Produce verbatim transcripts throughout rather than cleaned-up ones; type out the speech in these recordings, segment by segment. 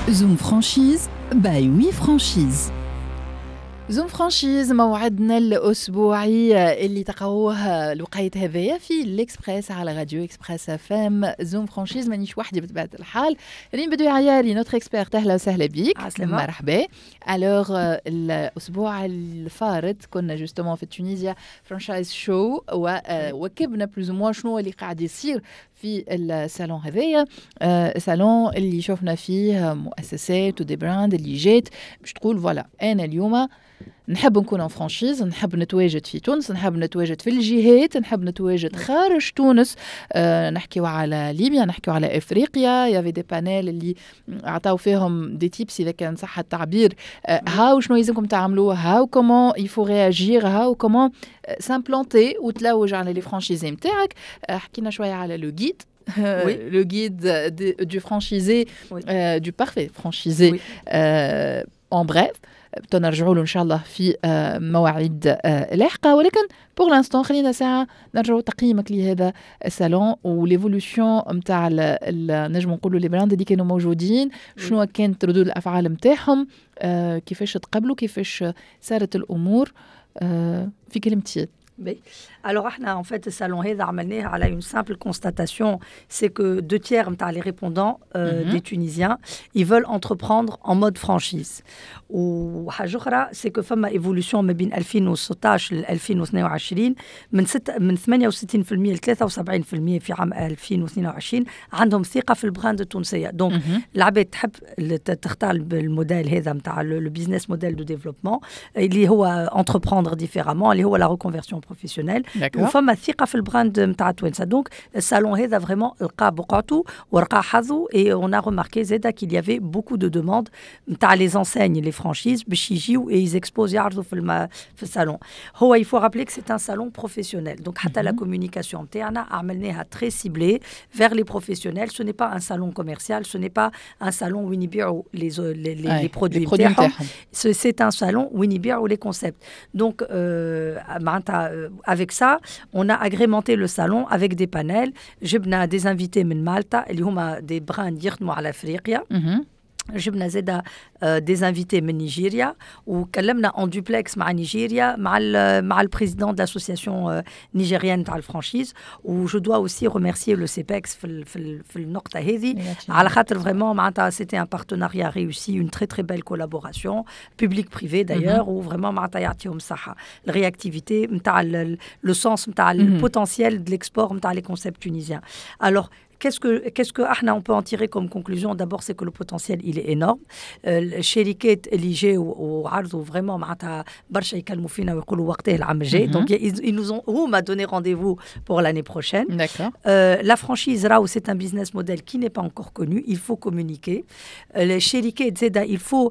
زوم فرانشيز باي وي فرانشيز. زوم فرانشيز موعدنا الأسبوعي اللي تقروه الوقيت هذايا في الإكسبريس على راديو إكسبريس اف ام. زوم فرانشيز مانيش وحدي بطبيعة الحال. ريم بدوي عياري نوتر اكسبيرت، أهلا وسهلا بيك. مرحبا. ألوغ الأسبوع الفارط كنا جوستومون في تونيزيا فرانشايز شو وكبنا بلوز موا شنو اللي قاعد يصير في الصالون هذايا. الصالون اللي شفنا فيه مؤسسات ودي براند اللي جات باش تقول فوالا أنا اليوم نحب نكون فرانشيز، نحب نتواجد في تونس، نحب نتواجد في الجهات، نحب نتواجد خارج تونس. أه نحكيو على ليبيا، نحكيو على افريقيا. يافي دي بانيل اللي عطاو فيهم دي تيبس اذا كان صح التعبير، أه هاو شنو يلزمكم تعملوا، هاو كومون يفو رياجير، هاو كومون سامبلونتي وتلوج على لي فرانشيزي نتاعك. أه حكينا شويه على لو جيد oui. le guide de, du franchisé, oui. euh, du parfait franchisé, oui. euh, en bref. تنرجعوا له إن شاء الله في مواعيد لاحقة، ولكن pour l'instant خلينا ساعة نرجعوا تقييمك لهذا الصالون وليفولوشن متاع نجم نقولوا لي براند اللي كانوا موجودين. شنو كانت ردود الأفعال متاعهم، كيفاش تقبلوا، كيفاش صارت الأمور في كلمتين. Oui. Alors, en fait, le salon a une simple constatation, c'est que deux tiers des répondants euh, mm-hmm. des Tunisiens, ils veulent entreprendre en mode franchise. Ou c'est que femme évolution ما بين ألفين وستطاش ل ألفين واثنين وعشرين من ست من ثمانية وستين بالمئة ل ثلاثة وسبعين بالمئة في عام ألفين واثنين وعشرين عندهم ثقة في البراند التونسية. دونك mm-hmm. العباد تحب تختار الموديل هذا نتاع لو بيزنس موديل دو ديفلوبمون اللي هو entreprendre différemment، اللي هو la reconversion professionnelle. وفما ثقة في البراند نتاع توانسة. دونك الصالون هذا فريمون لقى بقعته ولقى حظه. et on a remarqué زادا qu'il y avait beaucoup de demandes نتاع les enseignes les franchises باش يجيو et ils exposent يعرضوا في الم... في الصالون. هو il faut rappeler que c'est un salon professionnel. donc حتى mm-hmm. la communication نتاعنا عملناها très ciblée vers les professionnels. ce n'est pas un salon commercial, ce n'est pas un salon وين يبيعوا les les les, Aye, les produits نتاعهم. c'est un salon وين يبيعوا les concepts. donc euh, avec ça on a agrémenté le salon avec des panels. جبنا des invités من مالطا اللي هما des brands يخدموا على افريقيا. mm-hmm. جبنا زادا des invités من نيجيريا وكلمنا en duplex مع نيجيريا مع مع البريزيدون de l'association nigérienne تاع الفرانشيز. و je dois aussi remercier le سيبكس في في في النقطة هذه على خاطر vraiment معناتها c'était un partenariat réussi, une très très belle collaboration public privé d'ailleurs. و vraiment معناتها يعطيهم الصحة الرياكتيفيتي نتاع le sens نتاع le potentiel de l'export نتاع les concepts tunisiens. alors Qu'est-ce que, qu'est-ce que ah, on peut en tirer comme conclusion? D'abord, c'est que le potentiel, il est énorme. الشركات اللي جاوا وعرضوا vraiment معناتها برشا يكلموا فينا ويقولوا وقته العام الجاي. Donc ils, ils nous ont هما donné rendez-vous pour l'année prochaine. D'accord. Euh, la franchise راهو c'est un business model qui n'est pas encore connu. Il faut communiquer. الشركات زادا il faut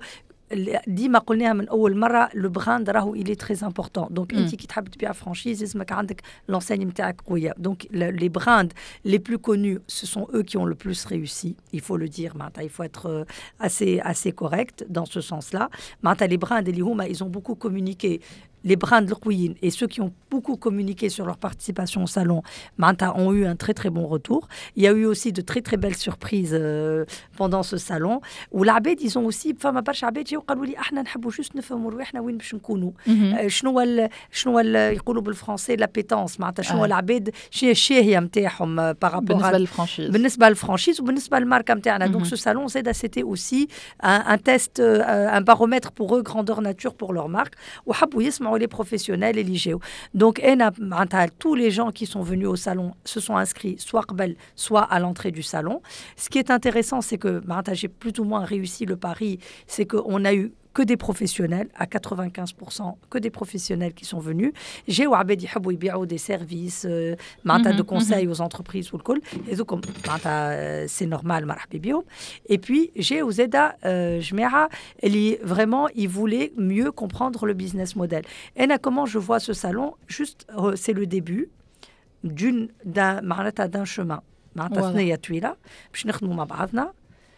ديما قلناها من اول مره لو براند راهو il est très important. donc mm. انت كي تحب تبيع فرانشيز لازمك عندك l'enseigne نتاعك قويه. donc les brands les plus connus ce sont eux qui ont le plus réussi, il faut le dire. معناتها il faut être assez assez correct dans ce sens là. معناتها les brands اللي هما ils ont beaucoup communiqué, les brands القويين et ceux qui ont beaucoup communiqué sur leur participation au salon ont eu un très très bon retour. Il y a eu aussi de très très belles surprises euh, pendant ce salon. والعباد ils ont aussi فما برشا عباد جاو قالوا لي احنا نحبوا جوست نفهموا رواحنا وين باش نكونوا. شنو ال شنو ال يقولوا بالفرنسي لا بيتونس معناتها شنو العباد شنو الشاهيه نتاعهم بارابور بالنسبه للفرانشيز بالنسبه للفرانشيز وبالنسبه للماركه نتاعنا. donc ce salon c'était aussi un, un test un baromètre pour eux grandeur nature pour leur marque وحبوا يسمعوا les professionnels اللي جاوا. donc انا معناتها tous les gens qui sont venus au salon se sont inscrits soit قبل soit à l'entrée du salon. ce qui est intéressant c'est que معناتها j'ai plus ou moins réussi le pari, c'est que on a eu que des professionnels, à quatre-vingt-quinze pour cent que des professionnels qui sont venus. J'ai ou عباد يحبوا يبيعوا des services معناتها de conseil aux entreprises والكل. et donc معناتها c'est normal مرحبا بيهم. et puis j'ai ou زادا جماعة اللي vraiment ils voulaient mieux comprendre le business model. et comment je vois ce salon, juste c'est le début d'une d'un معناتها d'un chemin معناتها ثنية طويلة باش نخدموا مع بعضنا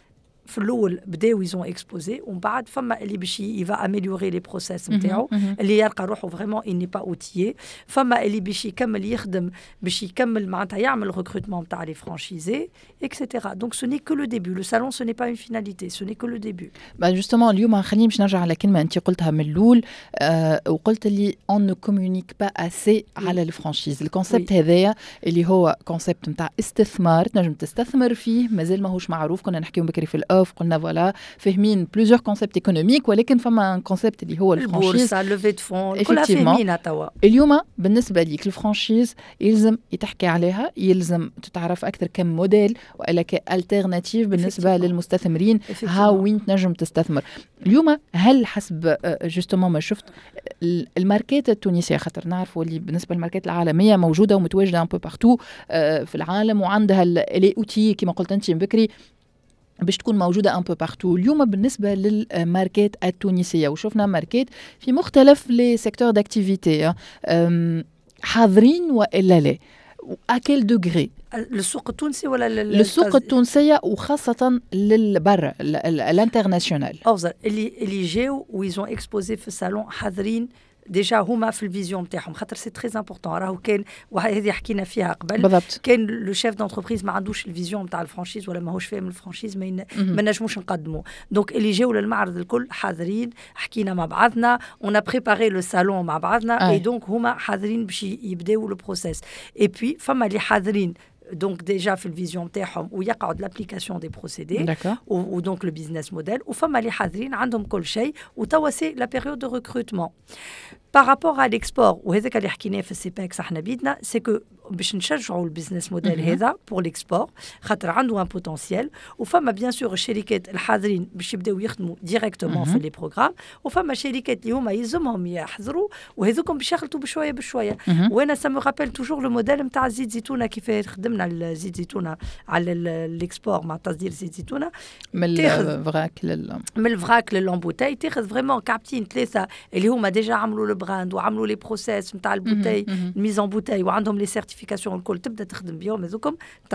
في الاول بداو ils ont exposé ومن بعد فما اللي باش il va améliorer les process نتاعو اللي يلقى روحه vraiment il n'est pas outillé فما اللي باش يكمل يخدم باش يكمل معناتها يعمل recrutement نتاع les franchisés etc. donc ce n'est que le début le salon ce n'est pas une finalité ce n'est que le début. bah justement اليوم خليني باش نرجع على كلمه انت قلتها من الاول أه وقلت لي on ne communique pas assez على الفرانشيز الكونسيبت هذايا اللي هو كونسيبت نتاع استثمار تنجم تستثمر فيه مازال ماهوش معروف كنا نحكيو بكري في الاوف قلنا فوالا فاهمين بلوزيور كونسيبت ايكونوميك ولكن فما كونسيبت اللي هو الفرانشيز البورصه لوفي دو فون كلها فاهمينها توا اليوم بالنسبه ليك الفرانشيز يلزم يتحكي عليها يلزم تتعرف اكثر كم موديل والا كالتيرناتيف بالنسبه للمستثمرين ها وين تنجم تستثمر اليوم هل حسب جوستومون ما شفت الماركات التونسيه خاطر نعرفوا اللي بالنسبه للماركات العالميه موجوده ومتواجده ان بو بارتو في العالم وعندها لي اوتي كما قلت انت من بكري باش تكون موجوده ان بو بارتو اليوم بالنسبه للماركات التونسيه وشفنا ماركات في مختلف لي سيكتور داكتيفيتي حاضرين والا لا اكل دوغري السوق التونسي ولا السوق التونسيه وخاصه للبر الانترناسيونال افضل اللي اللي جاوا ويزون اكسبوزي في الصالون حاضرين ديجا هما في الفيزيون نتاعهم خاطر سي تري امبورطون راهو كان وهذه حكينا فيها قبل بالضبط. كان لو شيف دونتربريز ما عندوش الفيزيون نتاع الفرانشيز ولا ماهوش فاهم الفرانشيز ما, ما نجموش نقدموا دونك اللي جاوا للمعرض الكل حاضرين حكينا مع بعضنا اون بريباري لو سالون مع بعضنا اي دونك هما حاضرين باش يبداو لو بروسيس اي بوي فما اللي حاضرين donc déjà في الفيزيون تاعهم ويقعد l'application des procédés ou, ou donc le business model وفما اللي حاضرين عندهم كل شيء وتوا سي la période de recrutement par rapport à l'export وهذاك اللي حكيناه في السيباكس احنا بيدنا سي كو باش نشجعوا البيزنس موديل هذا بور ليكسبور خاطر عنده ان بوتنسيال وفما بيان سور الشركات الحاضرين باش يبداو يخدموا ديريكتومون في لي بروغرام وفما شركات اللي هما يلزمهم يحضروا وهذوكم باش يخلطوا بشويه بشويه وانا سامو رابيل توجور لو موديل نتاع زيت زيتونه كيف خدمنا الزيت زيتونه على الاكسبور مع تصدير زيت زيتونه من الفراك لل من الفراك للامبوتاي تاخذ فريمون كابتين ثلاثه اللي هما ديجا عملوا البراند وعملوا لي بروسيس نتاع البوتاي ميز ان بوتاي وعندهم لي سيرتيفيكاسيون الكل تبدا تخدم بهم هذوكم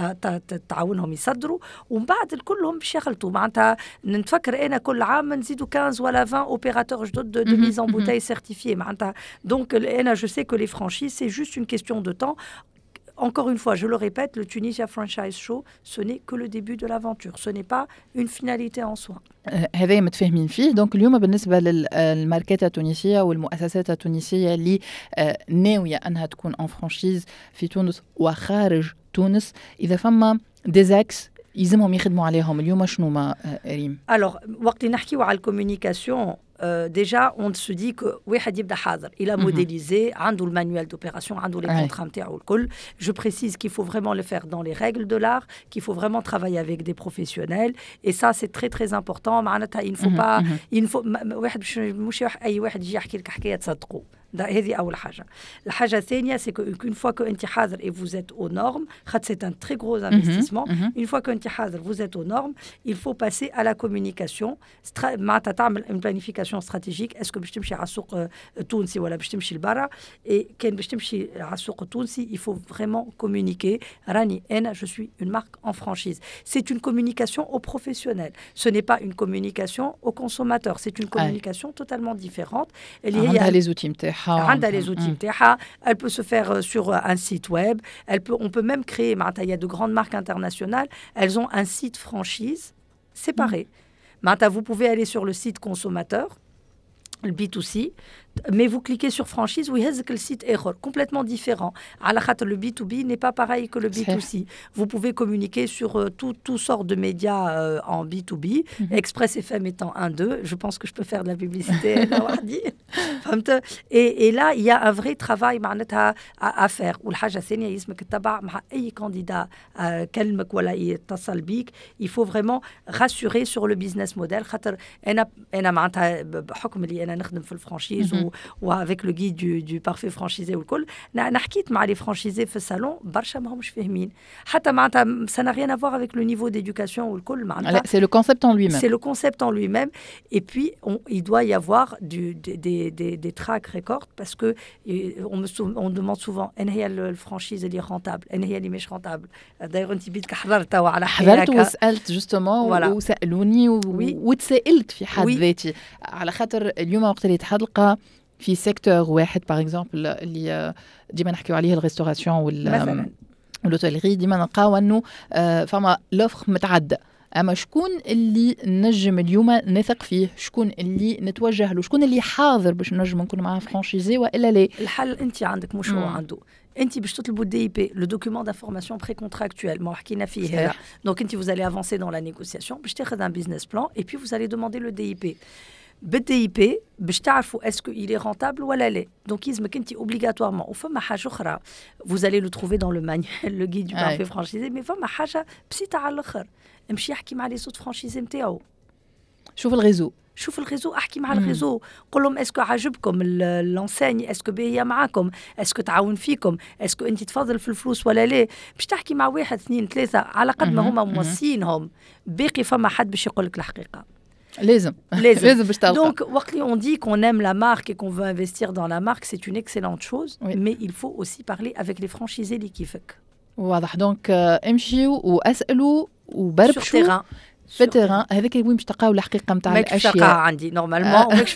تعاونهم يصدروا ومن بعد الكلهم باش يخلطوا معناتها نتفكر انا كل عام نزيدوا خمسة ولا عشرين اوبيراتور جدد دو ميز ان بوتاي سيرتيفيي معناتها دونك انا جو سي كو لي فرانشيز سي جوست اون كيستيون دو temps. Encore une fois, je le répète, le Tunisia Franchise Show, ce n'est que le début de l'aventure. Ce n'est pas une finalité en soi. هذا متفاهمين فيه. دونك اليوم بالنسبة للماركات التونسية والمؤسسات التونسية اللي ناوية أنها تكون en franchise في تونس وخارج تونس إذا فما ديزاكس يلزمهم يخدموا عليهم اليوم شنو ما ريم؟ Alors, وقت نحكيو على الكوميونيكاسيون Euh, déjà, on se dit que il a modélisé, عنده le manuel d'opération, عنده les contrats نتاعو الكل. Je précise qu'il faut vraiment le faire dans les règles de l'art, qu'il faut vraiment travailler avec des professionnels. Et ça, c'est très très important. معناتها il ne faut pas, il ne faut واحد مش أي واحد يجي يحكي لك حكاية تصدقوا. هذه أول حاجة. الحاجة الثانية c'est que une fois que أنت حاضر et vous êtes aux normes, c'est un très gros investissement. Une fois que أنت حاضر, vous êtes aux normes, il faut passer à la communication. معناتها تعمل une planification stratégique. Est-ce que باش تمشي على السوق التونسي ولا باش تمشي لبرا؟ Et كان باش تمشي على السوق التونسي, il faut vraiment communiquer. راني أنا je suis une marque en franchise. C'est une communication aux professionnels. Ce n'est pas une communication aux consommateurs. C'est une communication Aye. totalement différente. عندها les outils نتاعها. عندها les outils نتاعها. Elle peut se faire sur un site web. Elle peut, on peut même créer. Il y a de grandes marques internationales. Elles ont un site franchise séparé. Mm. Vous pouvez aller sur le site consommateur, le B deux C, mais vous cliquez sur franchise, oui, c'est le site est complètement différent. Le B deux B n'est pas pareil que le B deux C. Vous pouvez communiquer sur euh, tout, tout sort de médias euh, en B deux B. Mm-hmm. Express F M étant un d'eux. Je pense que je peux faire de la publicité. et, et là, il y a un vrai travail à, à faire. candidat il faut vraiment rassurer sur le business model. أنا أنا معناتها بحكم اللي أنا نخدم في الفرانشيز وافيك لو غيد دو دو بارفي فرانشيزي والكل انا حكيت مع لي فرانشيزي في الصالون برشا ماهمش فاهمين حتى معناتها ça n'a rien à voir avec le niveau d'éducation والكل معناتها c'est le concept en lui-même c'est le concept en lui-même et puis on, il doit y avoir du, des, des, des, des track records parce que on me on demande souvent ان هي الفرانشيز اللي رونتابل ان هي اللي مش رونتابل داير انت بيدك حضرت على حضرت وسالت جوستومون وسالوني وتسائلت في حد ذاتي على خاطر اليوم وقت اللي تحلقه في سيكتور واحد باغ اكزومبل اللي ديما نحكيو عليه الريستوراسيون وال والهوتيلري ديما نلقاو انه فما لوفر متعدده اما شكون اللي نجم اليوم نثق فيه شكون اللي نتوجه له شكون اللي حاضر باش نجم نكون معاه فرانشيزي والا لا الحل انت عندك مش هو عنده انت باش تطلبوا الدي بي لو دوكيومون دانفورماسيون بري كونتراكtuel ما حكينا فيه هذا دونك انت vous allez avancer dans la négociation باش تاخذ un business plan et puis vous allez demander le دي بي بالدي بي باش تعرفوا اسكو il est rentable ولا لا دونك يلزمك انت obligatoirement وفما حاجه اخرى vous allez le trouver dans le manuel le guide du parfait franchisé mais فما حاجه بسيطه على الاخر امشي احكي مع لي صوت فرانشيزي نتاعو شوف الريزو شوف الريزو احكي مع الريزو قول لهم اسكو عجبكم لونسيني اسكو باهيه معاكم اسكو تعاون فيكم اسكو انت تفضل في الفلوس ولا لا باش تحكي مع واحد اثنين ثلاثه على قد ما هما موصينهم باقي فما حد باش يقول لك الحقيقه لازم لازم لازم باش تلقى دونك وقت اللي on dit qu'on aime la marque et qu'on veut investir dans la marque c'est une excellente chose oui. mais il faut aussi parler avec les franchisés اللي كيفك واضح دونك امشيو واسالوا وبربشوا في التيران هذاك وين باش تلقاو الحقيقه نتاع الاشياء ماكش عندي نورمالمون ماكش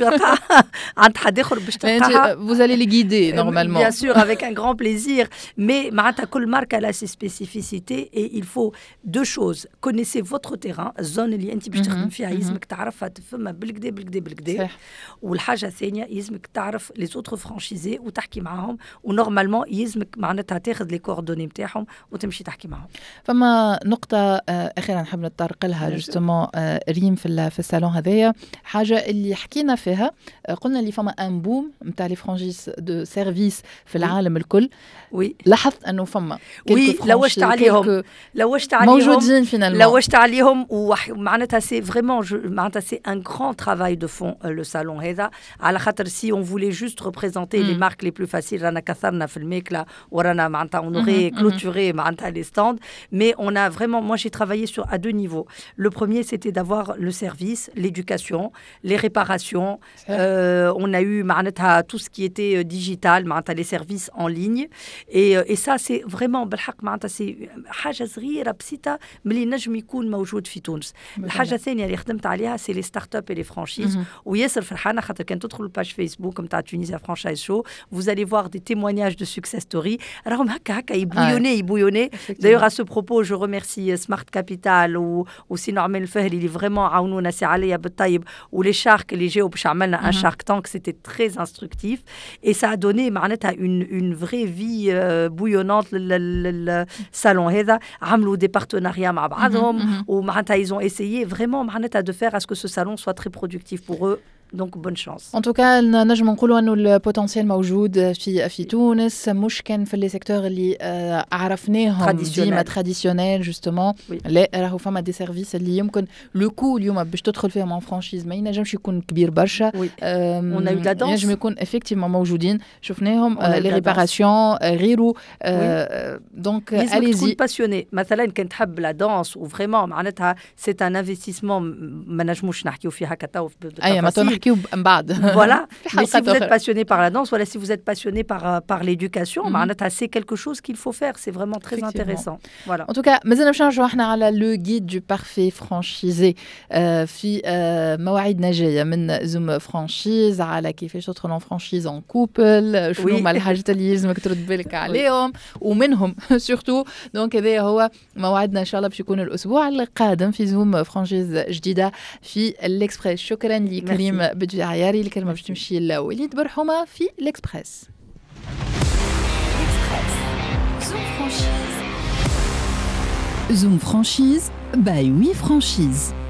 عند حد اخر باش تلقاها vous allez les guider normalement bien sûr avec un grand plaisir mais معناتها كل ماركه لها سي سبيسيفيسيتي et il faut deux choses connaissez votre terrain الزون اللي انت باش تخدم فيها يلزمك تعرفها تفهمها بالكدا بالكدا بالكدا والحاجه الثانيه يلزمك تعرف لي زوتر فرانشيزي وتحكي معاهم ونورمالمون يلزمك معناتها تاخذ لي كوردوني نتاعهم وتمشي تحكي معاهم فما نقطه اخيرا نحب نتطرق لها جوستومون ريم في في الصالون هذايا حاجه اللي حكينا فيها قلنا اللي فما ان بوم نتاع لي فرانشيز دو سيرفيس في العالم الكل وي لاحظت انه فما وي لوجت عليهم لوجت عليهم موجودين فينالمون لوجت عليهم ومعناتها سي فريمون معناتها سي ان غران ترافاي دو فون لو صالون هذا على خاطر سي اون فولي جوست ريبريزونتي لي مارك لي بلو فاسيل رانا كثرنا في الماكله ورانا معناتها اون اوري كلوتوري معناتها لي ستاند مي اون ا فريمون موا جي ترافايي سور ا دو نيفو Le premier, c'était d'avoir le service, l'éducation, les réparations. Euh, on a eu tout ce qui était digital, les services en ligne. Et, et ça, c'est vraiment, c'est حاجة صغيرة بسيطة ملي نجم يكون موجود في تونس. الحاجة الثانية اللي خدمت عليها c'est les startups et les franchises. وياسر فرحانة خاطر كان تدخلوا الباج فيسبوك نتاع تونيزيا فرانشايز شو vous allez voir des témoignages de success story. راهم هكا هكا يبويوني يبويوني. D'ailleurs à ce propos, je remercie Smart Capital ou aussi نعمل الفهري اللي فريمون عاونونا سي عليا بالطيب ولي شارك اللي جاوا باش عملنا ان شارك تانك سيتي تري انستركتيف اي سا دوني معناتها اون اون فري في بويونونت للصالون هذا عملوا دي بارتناريا مع بعضهم ومعناتها ايزون اسيي فريمون معناتها دو فير اسكو سو صالون سوا تري برودكتيف بور او دونك بون شانس ان توكا نجم نقولوا انه البوتنسيال موجود في في تونس مش كان في لي سيكتور اللي عرفناهم ديما تراديسيونيل جوستومون لا راهو فما دي سيرفيس اللي يمكن لو كو اليوم باش تدخل فيهم ان فرانشيز ما ينجمش يكون كبير برشا اون ايو لا دانس ينجم يكون افيكتيفمون موجودين شفناهم لي ريباراسيون غيرو دونك اليزي باسيوني مثلا كنت تحب لا دانس وفريمون معناتها سي ان انفستيسمون ما نجموش نحكيو فيه هكا تو بالتفاصيل Voilà. Mais si vous êtes passionné par la danse, voilà, si vous êtes passionné par, par l'éducation, mm-hmm. c'est quelque chose qu'il faut faire. C'est vraiment très intéressant. Voilà. En tout cas, مازلنا باش نرجعوا احنا على لو جيد دو بارفي فرانشيزي في مواعيدنا جايه من زوم فرانشيز على كيفاش تدخل فرانشيز اون كوبل شنو هما الحاجات اللي يلزمك ترد بالك عليهم ومنهم سورتو دونك هذا هو موعدنا ان شاء الله باش يكون الاسبوع القادم في زوم فرانشيز جديده في الاكسبريس. شكرا لكريم بدوي عياري الكلمه باش تمشي لوليد برحومه في الاكسبريس. زوم فرانشيز زوم فرانشيز باي وي فرانشيز.